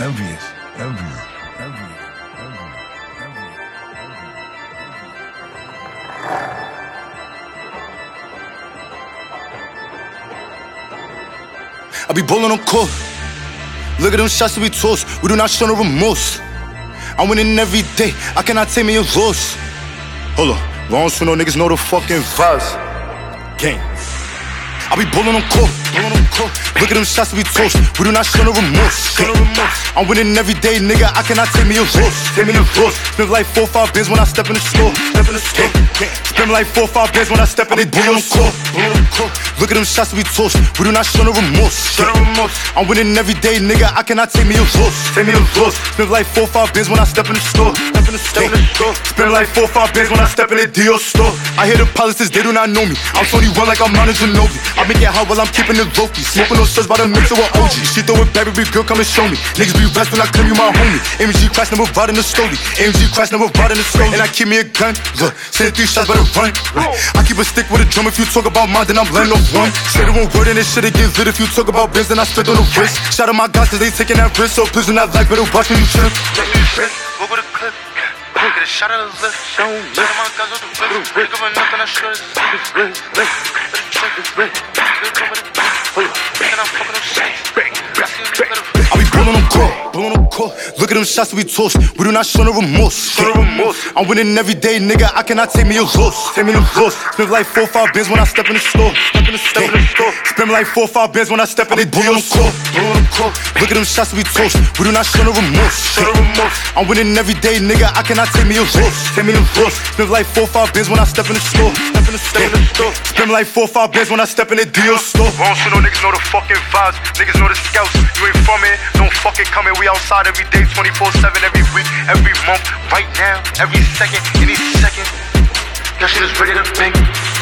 envious. I be ballin' on court. Look at them shots that we toss. We do not show no remorse. I'm winning every day. I cannot take me a loss. Hold on. Long so no niggas know the fucking vibes. Gang. I be ballin' on court. Look at them shots that we toss. We do not show no remorse. I'm winning every day, nigga. I cannot take me a loss. Spend like 4-5 bins when I step in the store. Spend like 4-5 bins when I step in the door. Look at them shots that we toss. We do not show no remorse. I'm winning every day, nigga. I cannot take me a loss. Spend like 4-5 bins when I step in the store. Spend like 4-5 bins when I step in the Dior store. I hear the politics, they do not know me. I'm 21 like I'm Manu Ginobili. I make it hot while I'm keeping it low-key. Smoking no suds by the mixer with OG. She throw it back, baby girl, come and show me. Niggas be rest when I claim you my homie. AMG crash, never ride in the story. AMG crash, never ride in the story. And I keep me a gun, look, send 3 shots, better run. I keep a stick with a drum. If you talk about mine, then I'm letting off one. Say the one word and this shit, it gets lit. If you talk about biz, then I spit on the wrist. Shout out my guys, cause they taking that risk. So please do not like, better watch when you trip. Go with a clip. Get a shot of the lift. Shout out my guys with the whip. Pick up a nothing, I should I be ballin' on court. Look at them shots that we toss. We do not show no remorse. I'm winning every day, nigga. I cannot take me a loss. Spend like 4-5 bins when I step in the store. Spend like 4-5 bins when I step in the Dior store. Look at them shots that we toss. We do not show no remorse. I'm winning every day, nigga. I cannot take me a loss. Spend like 4-5 bins when I step in the store. Spend like 4-5 bins when I step in the Dior store. Won't see no niggas know the fucking vibes. Niggas know the scouts. You ain't from it, don't fucking come in. We outside every day, 24/7, every week, every month, right now, every second, any second. That shit is ready to bang.